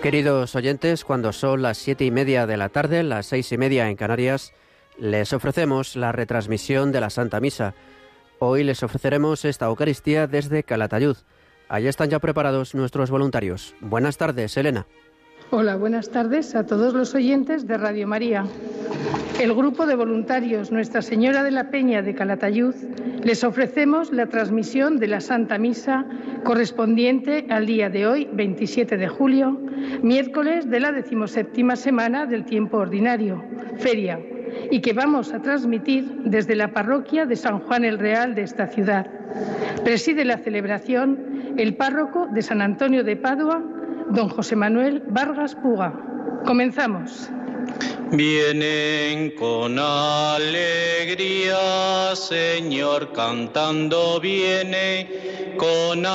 Queridos oyentes, cuando son las 7:30 de la tarde, las 6:30 en Canarias, les ofrecemos la retransmisión de la Santa Misa. Hoy les ofreceremos esta Eucaristía desde Calatayud. Allí están ya preparados nuestros voluntarios. Buenas tardes, Elena. Hola, buenas tardes a todos los oyentes de Radio María. El grupo de voluntarios Nuestra Señora de la Peña de Calatayud les ofrecemos la transmisión de la Santa Misa correspondiente al día de hoy, 27 de julio, miércoles de la 17ª semana del tiempo ordinario, feria, y que vamos a transmitir desde la parroquia de San Juan el Real de esta ciudad. Preside la celebración el párroco de San Antonio de Padua, don José Manuel Vargas Puga. Comenzamos. Vienen con alegría, Señor, cantando viene, con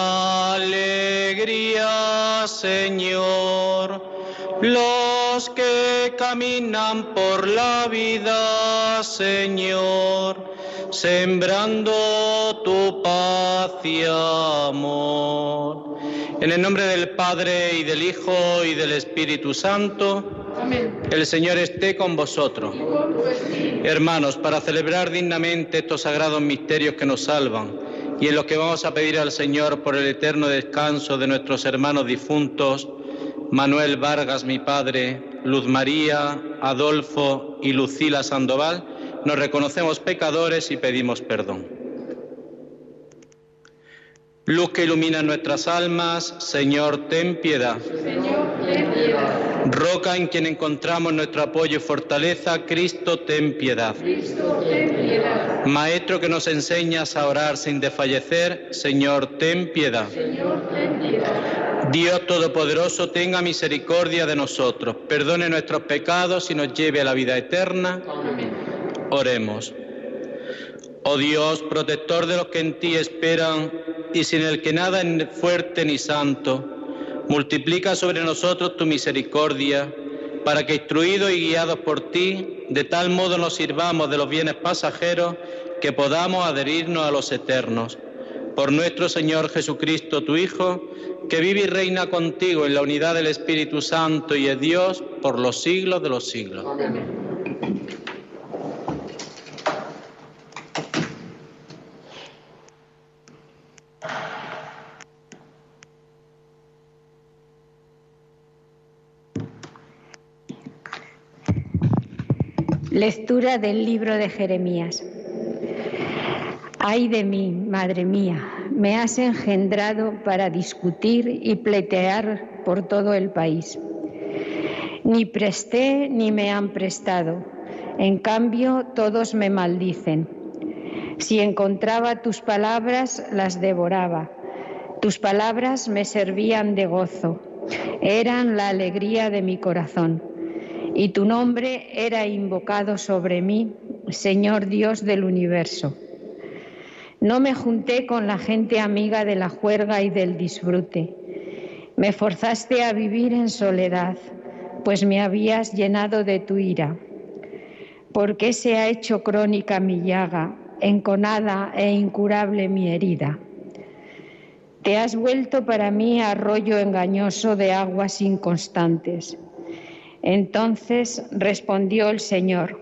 alegría, Señor. Los que caminan por la vida, Señor, sembrando tu paz y amor. En el nombre del Padre, y del Hijo, y del Espíritu Santo. Amén. El Señor esté con vosotros. Hermanos, para celebrar dignamente estos sagrados misterios que nos salvan, y en los que vamos a pedir al Señor por el eterno descanso de nuestros hermanos difuntos, Manuel Vargas, mi padre, Luz María, Adolfo y Lucila Sandoval, nos reconocemos pecadores y pedimos perdón. Luz que ilumina nuestras almas, Señor, ten piedad. Señor, ten piedad. Roca en quien encontramos nuestro apoyo y fortaleza, Cristo, ten piedad. Cristo, ten piedad. Maestro que nos enseñas a orar sin desfallecer, Señor, ten piedad. Señor, ten piedad. Dios Todopoderoso, tenga misericordia de nosotros, perdone nuestros pecados y nos lleve a la vida eterna. Amén. Oremos. Oh Dios, protector de los que en ti esperan y sin el que nada es fuerte ni santo, multiplica sobre nosotros tu misericordia, para que, instruidos y guiados por ti, de tal modo nos sirvamos de los bienes pasajeros que podamos adherirnos a los eternos. Por nuestro Señor Jesucristo, tu Hijo, que vive y reina contigo en la unidad del Espíritu Santo y es Dios por los siglos de los siglos. Amén. Lectura del libro de Jeremías. Ay de mí, madre mía, me has engendrado para discutir y pleitear por todo el país. Ni presté ni me han prestado, en cambio todos me maldicen. Si encontraba tus palabras, las devoraba. Tus palabras me servían de gozo, eran la alegría de mi corazón. Y tu nombre era invocado sobre mí, Señor Dios del universo. No me junté con la gente amiga de la juerga y del disfrute. Me forzaste a vivir en soledad, pues me habías llenado de tu ira. ¿Por qué se ha hecho crónica mi llaga, enconada e incurable mi herida? Te has vuelto para mí arroyo engañoso de aguas inconstantes. Entonces respondió el Señor: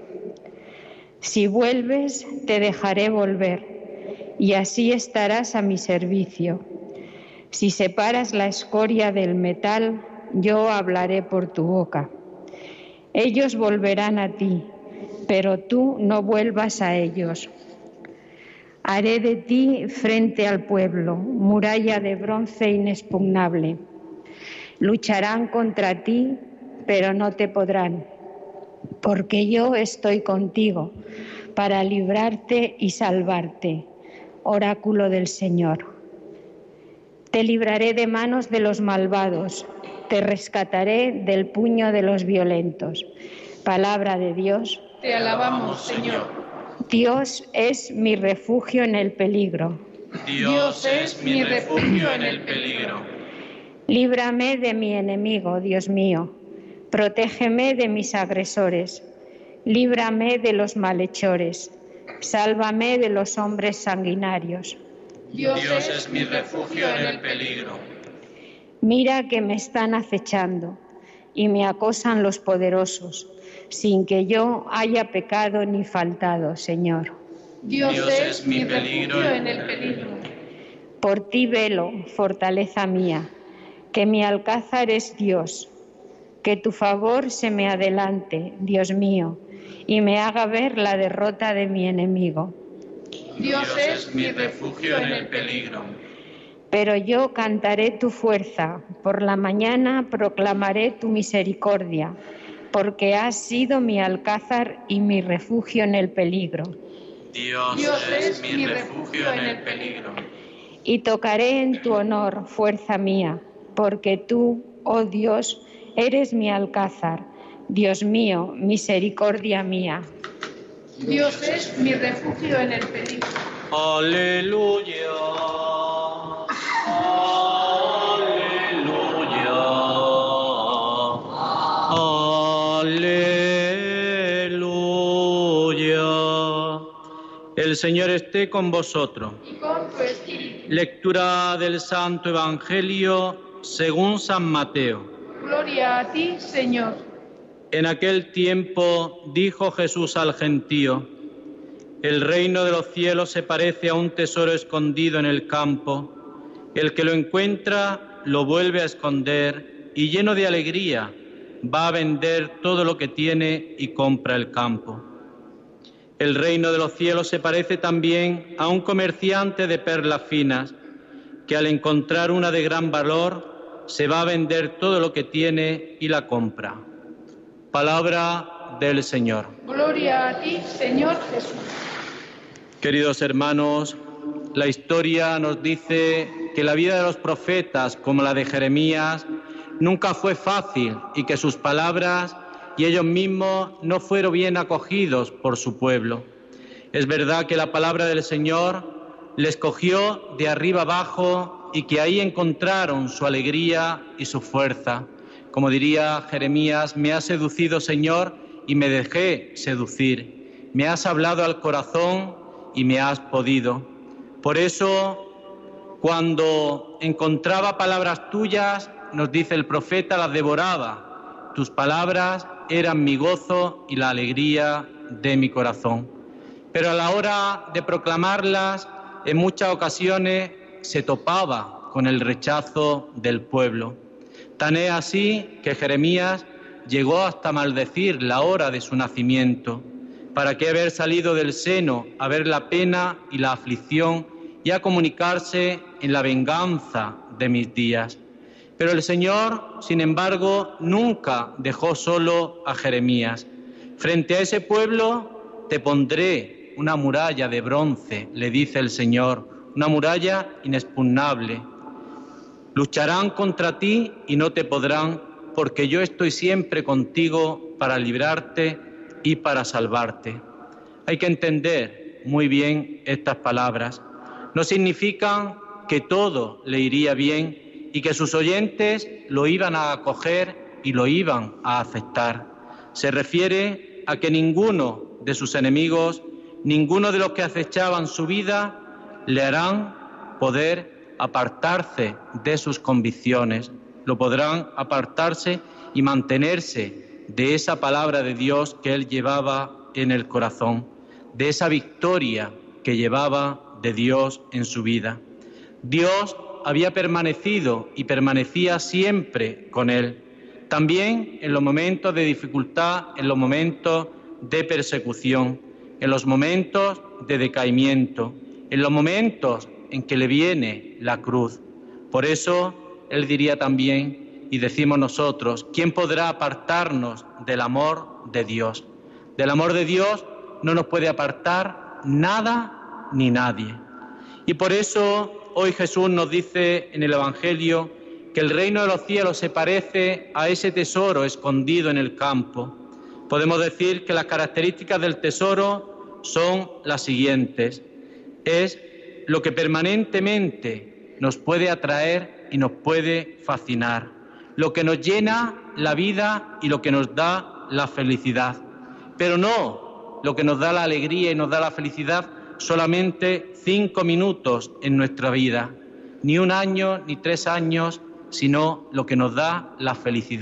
si vuelves, te dejaré volver, y así estarás a mi servicio. Si separas la escoria del metal, yo hablaré por tu boca. Ellos volverán a ti, pero tú no vuelvas a ellos. Haré de ti frente al pueblo, muralla de bronce inexpugnable. Lucharán contra ti, pero no te podrán, porque yo estoy contigo para librarte y salvarte, oráculo del Señor. Te libraré de manos de los malvados, te rescataré del puño de los violentos. Palabra de Dios. Te alabamos, Señor. Dios es mi refugio en el peligro. Dios es mi refugio en el peligro. Líbrame de mi enemigo, Dios mío. Protégeme de mis agresores, líbrame de los malhechores, sálvame de los hombres sanguinarios. Dios es mi refugio en el peligro. Mira que me están acechando, y me acosan los poderosos, sin que yo haya pecado ni faltado, Señor. Dios es mi refugio en el peligro. Por ti velo, fortaleza mía, que mi alcázar es Dios. Que tu favor se me adelante, Dios mío, y me haga ver la derrota de mi enemigo. Dios es mi refugio en el peligro. Pero yo cantaré tu fuerza, por la mañana proclamaré tu misericordia, porque has sido mi alcázar y mi refugio en el peligro. Dios es mi refugio en el peligro. Y tocaré en tu honor, fuerza mía, porque tú, oh Dios, eres mi alcázar. Dios mío, misericordia mía. Dios es mi refugio en el peligro. Aleluya. Aleluya. Aleluya. El Señor esté con vosotros. Y con tu espíritu. Lectura del Santo Evangelio según San Mateo. Gloria a ti, Señor. En aquel tiempo dijo Jesús al gentío: el reino de los cielos se parece a un tesoro escondido en el campo. El que lo encuentra lo vuelve a esconder y, lleno de alegría, va a vender todo lo que tiene y compra el campo. El reino de los cielos se parece también a un comerciante de perlas finas que, al encontrar una de gran valor, se va a vender todo lo que tiene y la compra. Palabra del Señor. Gloria a ti, Señor Jesús. Queridos hermanos, la historia nos dice que la vida de los profetas, como la de Jeremías, nunca fue fácil y que sus palabras y ellos mismos no fueron bien acogidos por su pueblo. Es verdad que la palabra del Señor les cogió de arriba abajo y que ahí encontraron su alegría y su fuerza. Como diría Jeremías: me has seducido, Señor, y me dejé seducir. Me has hablado al corazón y me has podido. Por eso, cuando encontraba palabras tuyas, nos dice el profeta, las devoraba. Tus palabras eran mi gozo y la alegría de mi corazón. Pero a la hora de proclamarlas, en muchas ocasiones se topaba con el rechazo del pueblo. Tan es así que Jeremías llegó hasta maldecir la hora de su nacimiento. ¿Para qué haber salido del seno a ver la pena y la aflicción y a comunicarse en la venganza de mis días? Pero el Señor, sin embargo, nunca dejó solo a Jeremías. Frente a ese pueblo te pondré una muralla de bronce, le dice el Señor, una muralla inexpugnable. Lucharán contra ti y no te podrán, porque yo estoy siempre contigo para librarte y para salvarte. Hay que entender muy bien estas palabras. No significan que todo le iría bien y que sus oyentes lo iban a acoger y lo iban a aceptar. Se refiere a que ninguno de sus enemigos, ninguno de los que acechaban su vida, le harán poder apartarse de sus convicciones. Lo podrán apartarse y mantenerse de esa palabra de Dios que él llevaba en el corazón, de esa victoria que llevaba de Dios en su vida. Dios había permanecido y permanecía siempre con él, también en los momentos de dificultad, en los momentos de persecución, en los momentos de decaimiento, en los momentos en que le viene la cruz. Por eso él diría también, y decimos nosotros: ¿quién podrá apartarnos del amor de Dios? Del amor de Dios no nos puede apartar nada ni nadie. Y por eso hoy Jesús nos dice en el Evangelio que el reino de los cielos se parece a ese tesoro escondido en el campo. Podemos decir que las características del tesoro son las siguientes: es lo que permanentemente nos puede atraer y nos puede fascinar, lo que nos llena la vida y lo que nos da la felicidad, pero no lo que nos da la alegría y nos da la felicidad solamente 5 minutos en nuestra vida, ni 1 año, ni 3 años, sino lo que nos da la felicidad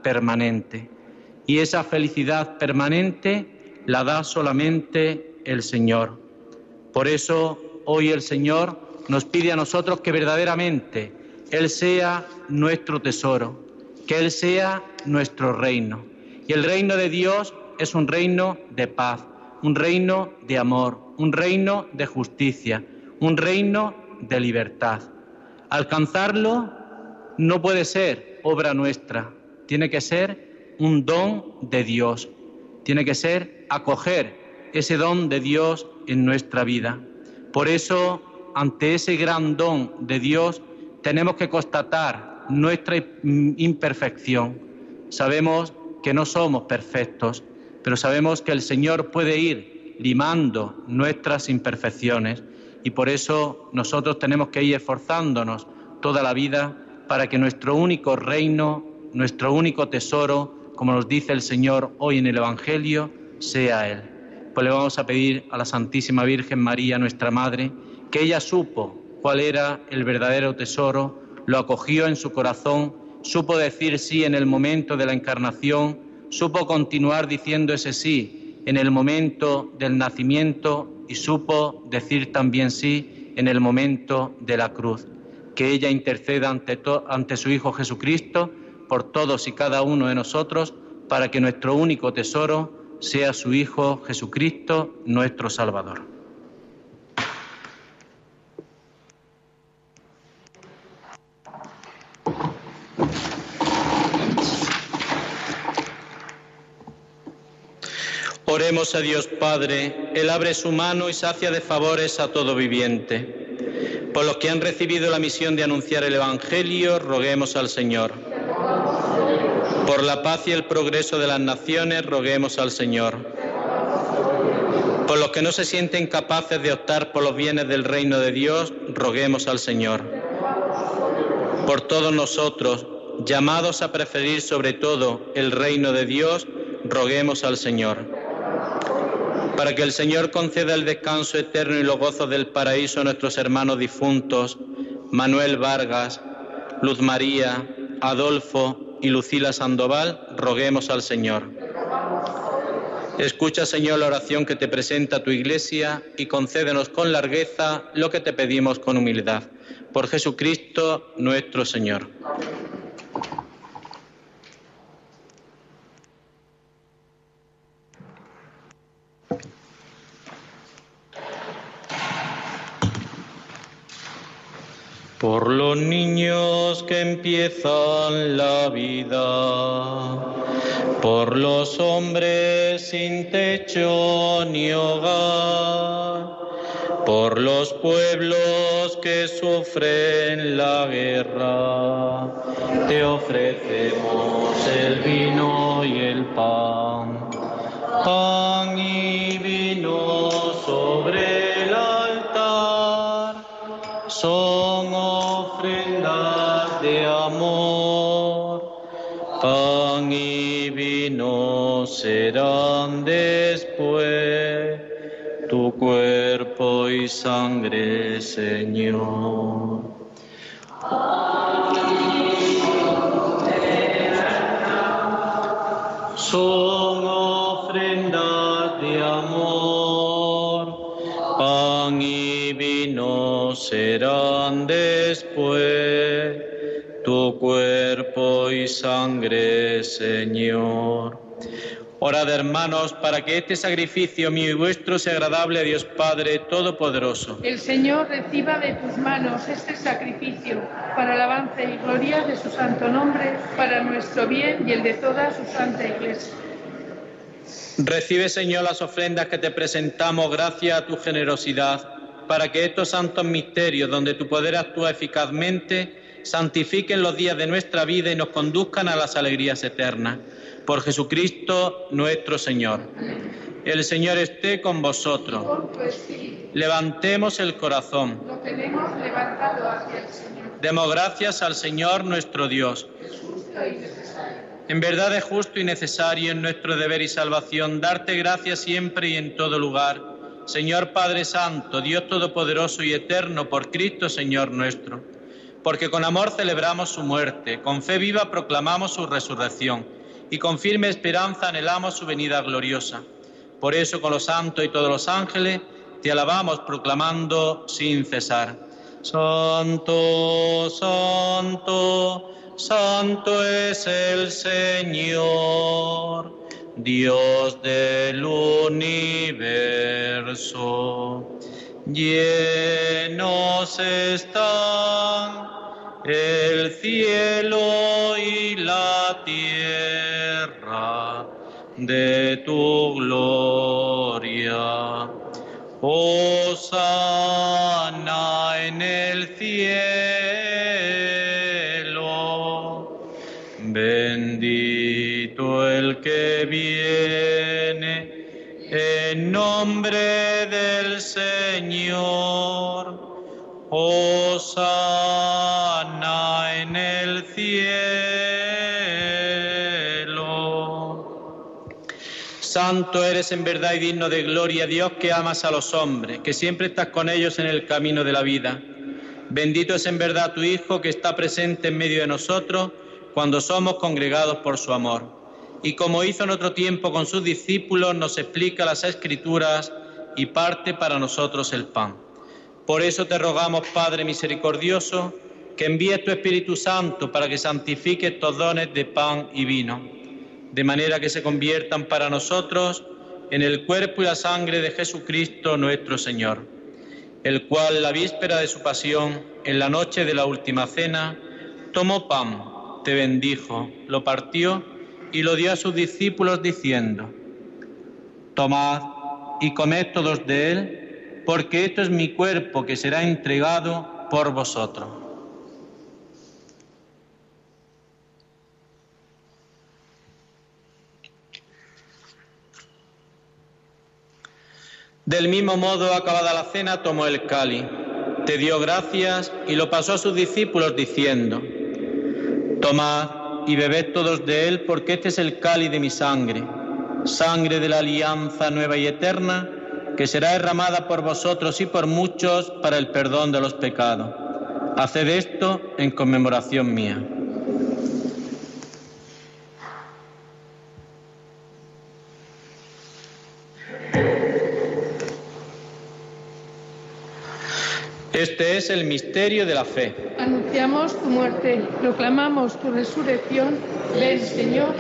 permanente. Y esa felicidad permanente la da solamente el Señor. Por eso hoy el Señor nos pide a nosotros que verdaderamente Él sea nuestro tesoro, que Él sea nuestro reino. Y el reino de Dios es un reino de paz, un reino de amor, un reino de justicia, un reino de libertad. Alcanzarlo no puede ser obra nuestra, tiene que ser un don de Dios, tiene que ser acoger ese don de Dios en nuestra vida. Por eso, ante ese gran don de Dios, tenemos que constatar nuestra imperfección. Sabemos que no somos perfectos, pero sabemos que el Señor puede ir limando nuestras imperfecciones y por eso nosotros tenemos que ir esforzándonos toda la vida para que nuestro único reino, nuestro único tesoro, como nos dice el Señor hoy en el Evangelio, sea Él. Pues le vamos a pedir a la Santísima Virgen María, nuestra Madre, que ella supo cuál era el verdadero tesoro, lo acogió en su corazón, supo decir sí en el momento de la encarnación, supo continuar diciendo ese sí en el momento del nacimiento y supo decir también sí en el momento de la cruz. Que ella interceda ante su Hijo Jesucristo por todos y cada uno de nosotros para que nuestro único tesoro sea su Hijo Jesucristo, nuestro Salvador. Oremos a Dios Padre, Él abre su mano y sacia de favores a todo viviente. Por los que han recibido la misión de anunciar el Evangelio, roguemos al Señor. Por la paz y el progreso de las naciones, roguemos al Señor. Por los que no se sienten capaces de optar por los bienes del reino de Dios, roguemos al Señor. Por todos nosotros, llamados a preferir sobre todo el reino de Dios, roguemos al Señor. Para que el Señor conceda el descanso eterno y los gozos del paraíso a nuestros hermanos difuntos, Manuel Vargas, Luz María, Adolfo y Lucila Sandoval, roguemos al Señor. Escucha, Señor, la oración que te presenta tu Iglesia y concédenos con largueza lo que te pedimos con humildad. Por Jesucristo nuestro Señor. Por los niños que empiezan la vida, por los hombres sin techo ni hogar, por los pueblos que sufren la guerra, te ofrecemos el vino y el pan, pan y vino sobre el altar, son ofrendas de amor, pan y vino serán después tu cuerpo y sangre, Señor. Son ofrendas de amor, pan y vino serán después tu cuerpo y sangre, Señor. Orad, hermanos, para que este sacrificio mío y vuestro sea agradable a Dios Padre Todopoderoso. El Señor reciba de tus manos este sacrificio para alabanza y gloria de su santo nombre, para nuestro bien y el de toda su santa Iglesia. Recibe, Señor, las ofrendas que te presentamos gracias a tu generosidad, para que estos santos misterios, donde tu poder actúa eficazmente, santifiquen los días de nuestra vida y nos conduzcan a las alegrías eternas. Por Jesucristo nuestro Señor. El Señor esté con vosotros. Levantemos el corazón. Lo tenemos levantado hacia el Señor. Demos gracias al Señor nuestro Dios. Es justo y necesario. En verdad es justo y necesario en nuestro deber y salvación darte gracias siempre y en todo lugar, Señor Padre Santo, Dios Todopoderoso y Eterno, por Cristo Señor nuestro. porque con amor celebramos su muerte, con fe viva proclamamos su resurrección y con firme esperanza anhelamos su venida gloriosa. Por eso, con los santos y todos los ángeles, te alabamos proclamando sin cesar: Santo, santo, santo es el Señor, Dios del universo. Llenos están el cielo y la tierra de tu gloria. Hosana en el cielo. Bendito el que viene en nombre del Señor. Hosana en el cielo. Santo eres en verdad y digno de gloria, Dios, que amas a los hombres, que siempre estás con ellos en el camino de la vida. Bendito es en verdad tu Hijo, que está presente en medio de nosotros cuando somos congregados por su amor. Y como hizo en otro tiempo con sus discípulos, nos explica las Escrituras y parte para nosotros el pan. Por eso te rogamos, Padre misericordioso, que envíes tu Espíritu Santo para que santifique estos dones de pan y vino, de manera que se conviertan para nosotros en el cuerpo y la sangre de Jesucristo nuestro Señor, el cual, la víspera de su pasión, en la noche de la última cena, tomó pan, te bendijo, lo partió y lo dio a sus discípulos diciendo: Tomad y comed todos de él, porque esto es mi cuerpo que será entregado por vosotros. Del mismo modo, acabada la cena, tomó el cáliz, te dio gracias y lo pasó a sus discípulos diciendo: Tomad y bebed todos de él, porque este es el cáliz de mi sangre, sangre de la alianza nueva y eterna, que será derramada por vosotros y por muchos para el perdón de los pecados. Haced esto en conmemoración mía. Este es el misterio de la fe. Anunciamos tu muerte, proclamamos tu resurrección. Ven, Señor.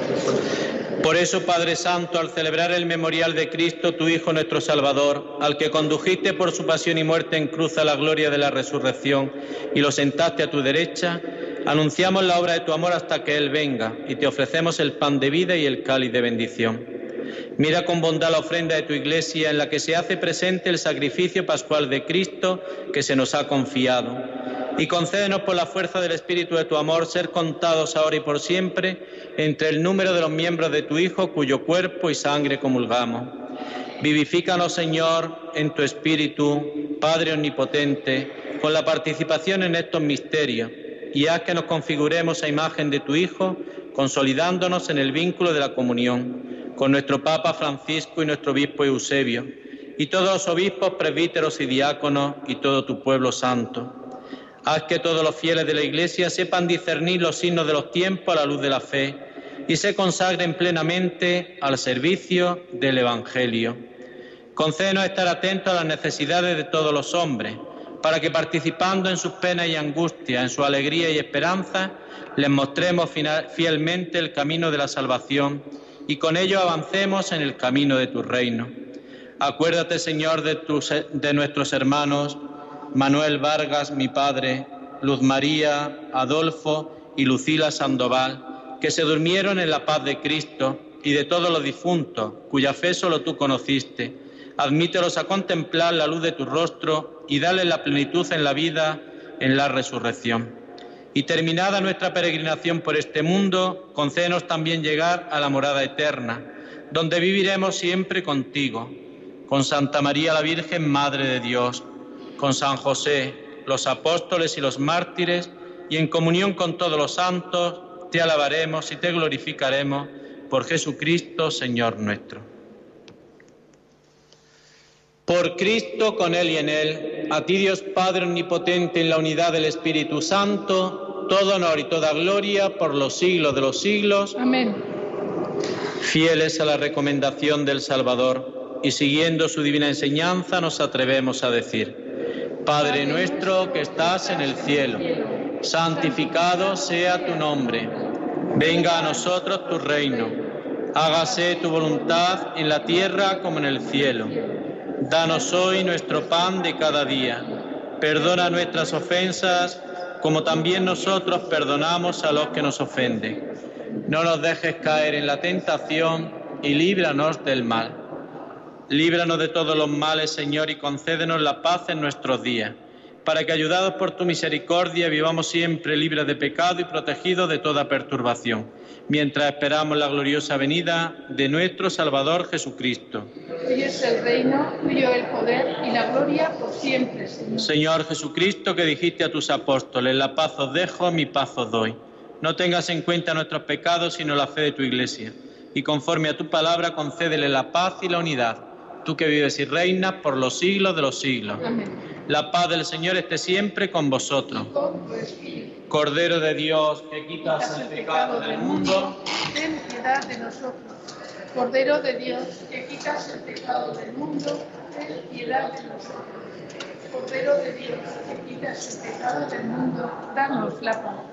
Por eso, Padre Santo, al celebrar el memorial de Cristo, tu Hijo nuestro Salvador, al que condujiste por su pasión y muerte en cruz a la gloria de la resurrección y lo sentaste a tu derecha, anunciamos la obra de tu amor hasta que Él venga y te ofrecemos el pan de vida y el cáliz de bendición. Mira con bondad la ofrenda de tu Iglesia, en la que se hace presente el sacrificio pascual de Cristo que se nos ha confiado. Y concédenos por la fuerza del Espíritu de tu amor ser contados ahora y por siempre entre el número de los miembros de tu Hijo, cuyo cuerpo y sangre comulgamos. Vivifícanos, Señor, en tu Espíritu, Padre omnipotente, con la participación en estos misterios, y haz que nos configuremos a imagen de tu Hijo, consolidándonos en el vínculo de la comunión, con nuestro Papa Francisco y nuestro Obispo Eusebio, y todos los obispos, presbíteros y diáconos, y todo tu pueblo santo. Haz que todos los fieles de la Iglesia sepan discernir los signos de los tiempos a la luz de la fe y se consagren plenamente al servicio del Evangelio. Concédenos estar atentos a las necesidades de todos los hombres, para que participando en sus penas y angustias, en su alegría y esperanza, les mostremos fielmente el camino de la salvación y con ello avancemos en el camino de tu reino. Acuérdate, Señor, de nuestros hermanos Manuel Vargas, mi padre, Luz María, Adolfo y Lucila Sandoval, que se durmieron en la paz de Cristo, y de todos los difuntos, cuya fe solo tú conociste. Admítelos a contemplar la luz de tu rostro y dale la plenitud en la vida, en la resurrección. Y terminada nuestra peregrinación por este mundo, concédenos también llegar a la morada eterna, donde viviremos siempre contigo, con Santa María la Virgen, Madre de Dios, con San José, los apóstoles y los mártires, y en comunión con todos los santos, te alabaremos y te glorificaremos por Jesucristo, Señor nuestro. Por Cristo, con Él y en Él, a ti Dios Padre Omnipotente en la unidad del Espíritu Santo, todo honor y toda gloria por los siglos de los siglos. Amén. Fieles a la recomendación del Salvador y siguiendo su divina enseñanza nos atrevemos a decir: Padre nuestro que estás en el cielo, santificado sea tu nombre. Venga a nosotros tu reino. Hágase tu voluntad en la tierra como en el cielo. Danos hoy nuestro pan de cada día. Perdona nuestras ofensas, como también nosotros perdonamos a los que nos ofenden. No nos dejes caer en la tentación y líbranos del mal. Líbranos de todos los males, Señor, y concédenos la paz en nuestros días, para que, ayudados por tu misericordia, vivamos siempre libres de pecado y protegidos de toda perturbación, mientras esperamos la gloriosa venida de nuestro Salvador Jesucristo. Tuyo es el reino, tuyo el poder y la gloria por siempre, Señor. Señor Jesucristo, que dijiste a tus apóstoles: la paz os dejo, mi paz os doy. No tengas en cuenta nuestros pecados, sino la fe de tu Iglesia. Y conforme a tu palabra, concédele la paz y la unidad, tú que vives y reinas por los siglos de los siglos. Amén. La paz del Señor esté siempre con vosotros. Cordero de Dios, que quitas el pecado del mundo, ten piedad de nosotros. Cordero de Dios, que quitas el pecado del mundo, ten piedad de nosotros. Cordero de Dios, que quitas el pecado del mundo, danos la paz.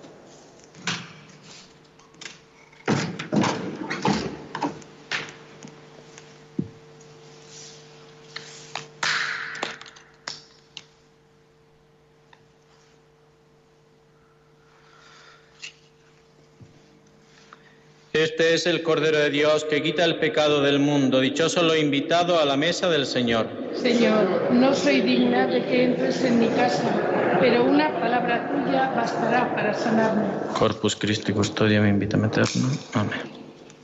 Este es el Cordero de Dios que quita el pecado del mundo. Dichosos los invitados a la mesa del Señor. Señor, no soy digna de que entres en mi casa, pero una palabra tuya bastará para sanarme. Corpus Christi Custodiam in vitam aeternam. Amén.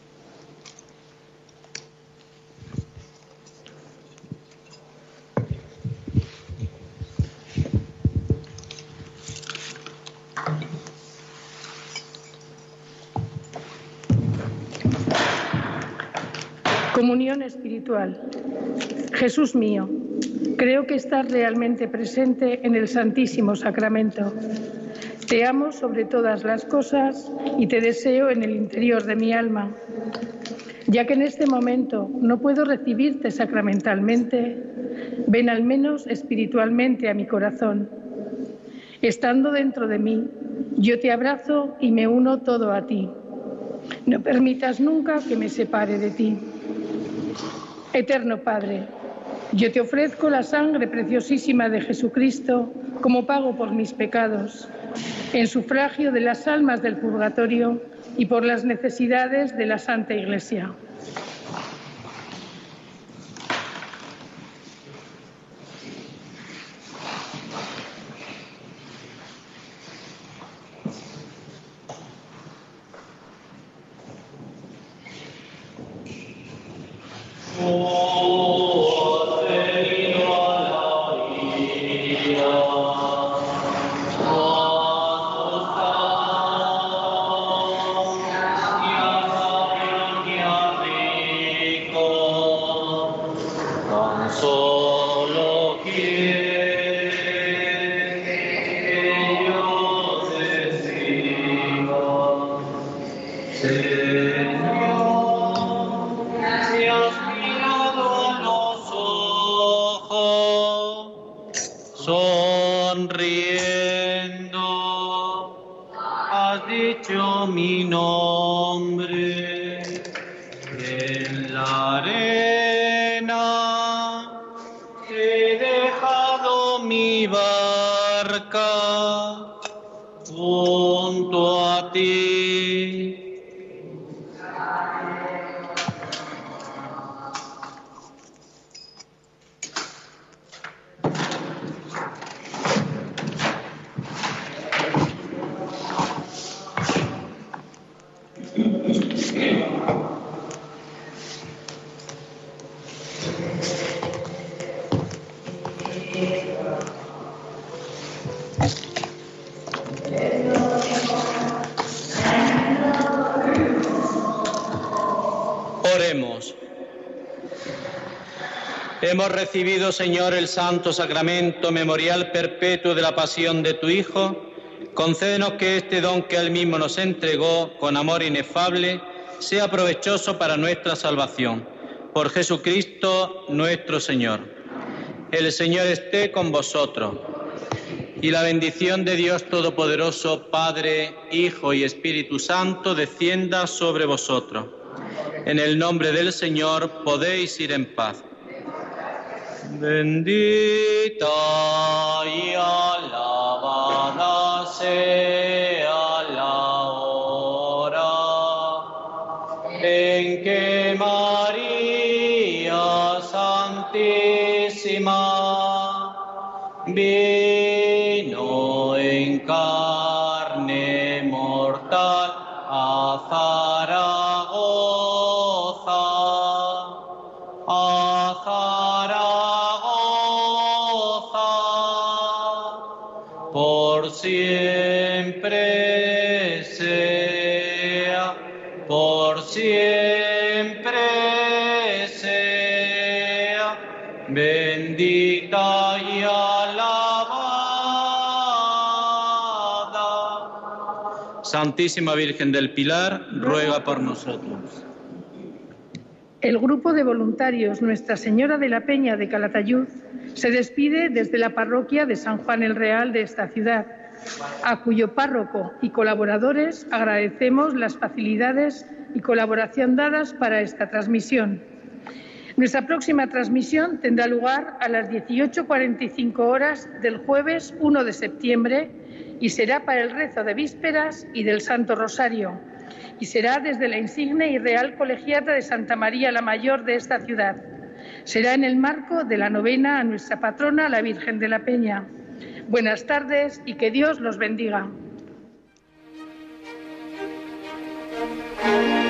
Comunión espiritual. Jesús mío, creo que estás realmente presente en el Santísimo Sacramento. Te amo sobre todas las cosas y te deseo en el interior de mi alma. Ya que en este momento no puedo recibirte sacramentalmente, ven al menos espiritualmente a mi corazón. Estando dentro de mí, yo te abrazo y me uno todo a ti. No permitas nunca que me separe de ti. Eterno Padre, yo te ofrezco la sangre preciosísima de Jesucristo como pago por mis pecados, en sufragio de las almas del purgatorio y por las necesidades de la Santa Iglesia. Hemos recibido, Señor, el santo sacramento memorial perpetuo de la pasión de tu Hijo. Concédenos que este don que Él mismo nos entregó con amor inefable sea provechoso para nuestra salvación. Por Jesucristo nuestro Señor. El Señor esté con vosotros. Y la bendición de Dios Todopoderoso, Padre, Hijo y Espíritu Santo, descienda sobre vosotros. En el nombre del Señor podéis ir en paz. Bendita y alabada sea la hora en que María Santísima vino en carne mortal a Zaragoza, por siempre sea, bendita y alabada. Santísima Virgen del Pilar, ruega por nosotros. El grupo de voluntarios Nuestra Señora de la Peña de Calatayud se despide desde la parroquia de San Juan el Real de esta ciudad, a cuyo párroco y colaboradores agradecemos las facilidades y colaboración dadas para esta transmisión. Nuestra próxima transmisión tendrá lugar a las 18:45 horas del jueves 1 de septiembre y será para el rezo de vísperas y del Santo Rosario, y será desde la insigne y real colegiata de Santa María la Mayor de esta ciudad. Será en el marco de la novena a nuestra patrona, la Virgen de la Peña. Buenas tardes y que Dios los bendiga.